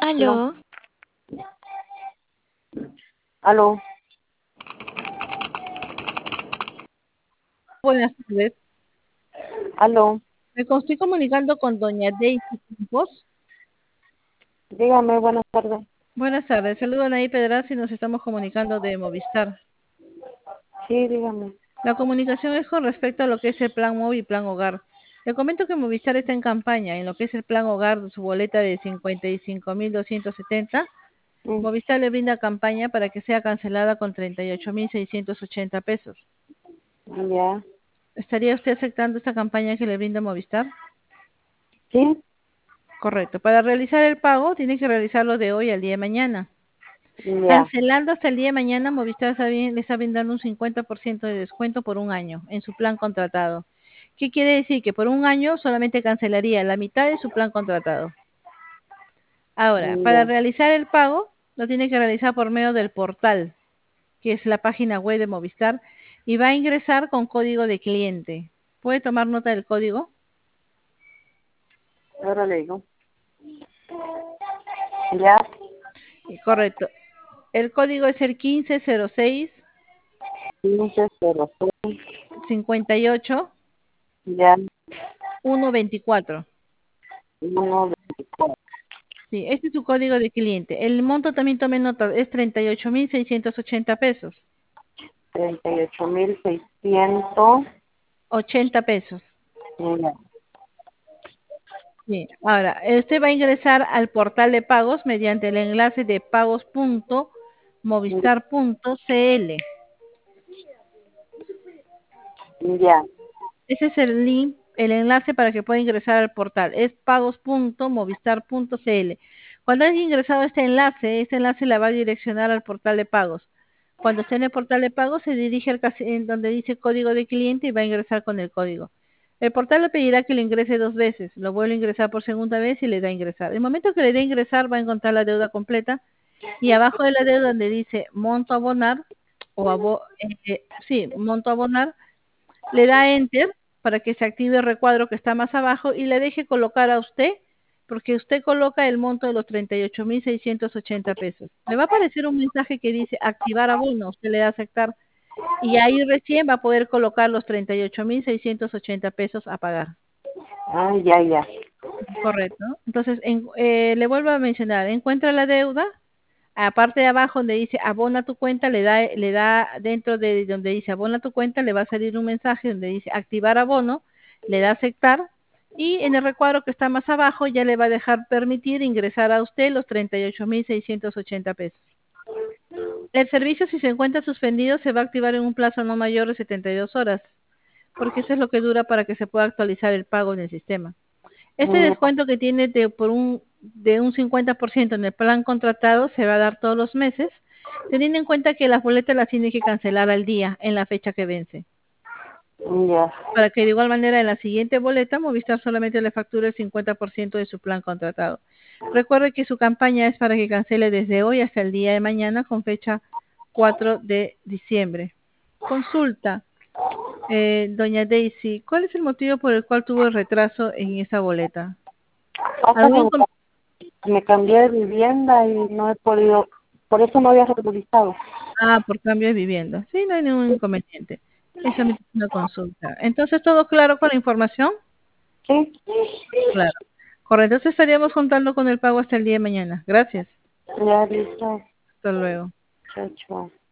Aló, Aló, aló, Buenas tardes. aló, Me estoy comunicando con doña Daisy Campos. dígame, buenas tardes. Buenas tardes. Saludo a Anaí Pedraz y nos estamos comunicando de Movistar. Sí, dígame. La comunicación es con respecto a lo que es el plan móvil y plan hogar. Le comento que Movistar está en campaña en lo que es el plan hogar de su boleta de 55.270. Mm, Movistar le brinda campaña para que sea cancelada con 38.680 pesos. ya, ¿Estaría usted aceptando esta campaña que le brinda Movistar? sí, Correcto. Para realizar el pago, tiene que realizarlo de hoy al día de mañana. ya, Cancelando hasta el día de mañana, Movistar le está brindando un 50% de descuento por un año en su plan contratado. ¿Qué quiere decir? Que por un año solamente cancelaría la mitad de su plan contratado. Ahora, para ya. realizar el pago, lo tiene que realizar por medio del portal, que es la página web de Movistar, y va a ingresar con código de cliente. ¿Puede tomar nota del código? Ahora le digo. Ya, Correcto. El código es el 1506 1506, 58 ya, 124. 124, Sí, este es su código de cliente. El monto también tome nota, es 38.680 pesos. 38.600, 80 pesos. ya, Sí. Ahora, usted va a ingresar al portal de pagos mediante el enlace de pagos.movistar.cl. ya, Ese es el link, el enlace para que pueda ingresar al portal. Es pagos.movistar.cl. Cuando haya ingresado este enlace la va a direccionar al portal de pagos. Cuando esté en el portal de pagos, se dirige en donde dice código de cliente y va a ingresar con el código. El portal le pedirá que lo ingrese 2 veces. Lo vuelve a ingresar por segunda vez y le da a ingresar. El momento que le dé a ingresar, va a encontrar la deuda completa. Y abajo de la deuda, donde dice monto a abonar, monto a abonar, le da Enter para que se active el recuadro que está más abajo y le deje colocar a usted, porque usted coloca el monto de los 38.680 pesos. Le va a aparecer un mensaje que dice activar abono, usted le da a aceptar y ahí recién va a poder colocar los 38.680 pesos a pagar. ya, ya, Correcto. Entonces, le vuelvo a mencionar, encuentra la deuda, aparte de abajo donde dice abona tu cuenta, le da dentro de donde dice abona tu cuenta, le va a salir un mensaje donde dice activar abono, le da aceptar y en el recuadro que está más abajo ya le va a dejar permitir ingresar a usted los 38.680 pesos. El servicio, si se encuentra suspendido, se va a activar en un plazo no mayor de 72 horas, porque eso es lo que dura para que se pueda actualizar el pago en el sistema. Este ya, descuento que tiene de un 50% en el plan contratado se va a dar todos los meses, teniendo en cuenta que las boletas las tiene que cancelar al día, en la fecha que vence. ya. Para que de igual manera en la siguiente boleta Movistar solamente le facture el 50% de su plan contratado. Recuerde que su campaña es para que cancele desde hoy hasta el día de mañana con fecha 4 de diciembre. Consulta, doña Daisy, ¿cuál es el motivo por el cual tuvo el retraso en esa boleta? Pasa ¿Algún que me cambié de vivienda y no he podido, por eso no había regularizado. por cambio de vivienda? Sí, no hay ningún inconveniente. Es solamente una consulta. Entonces, ¿todo claro con la información? Sí, Claro. Correcto, entonces estaríamos contando con el pago hasta el día de mañana. Gracias. ya listo. Hasta luego. Chao, chao.